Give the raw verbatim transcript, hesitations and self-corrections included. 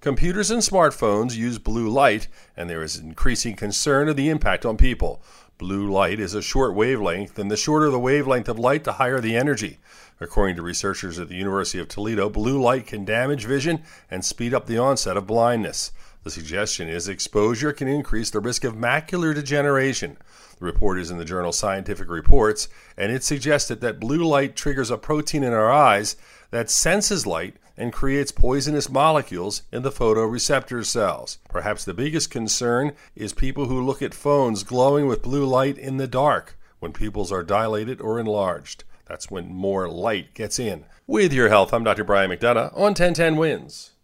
Computers and smartphones use blue light, and there is increasing concern of the impact on people. Blue light is a short wavelength, and the shorter the wavelength of light, the higher the energy. According to researchers at the University of Toledo, blue light can damage vision and speed up the onset of blindness. The suggestion is exposure can increase the risk of macular degeneration. The report is in the journal Scientific Reports, and it suggested that blue light triggers a protein in our eyes that senses light and creates poisonous molecules in the photoreceptor cells. Perhaps the biggest concern is people who look at phones glowing with blue light in the dark when pupils are dilated or enlarged. That's when more light gets in. With your health, I'm Doctor Brian McDonough on ten ten Wins.